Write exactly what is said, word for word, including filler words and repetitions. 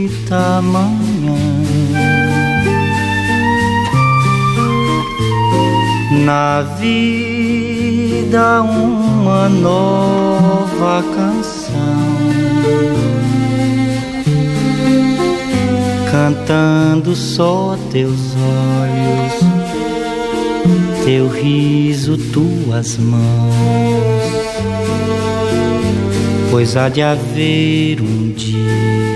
Tamanha na vida uma nova canção, cantando só teus olhos, teu riso, tuas mãos, pois há de haver um dia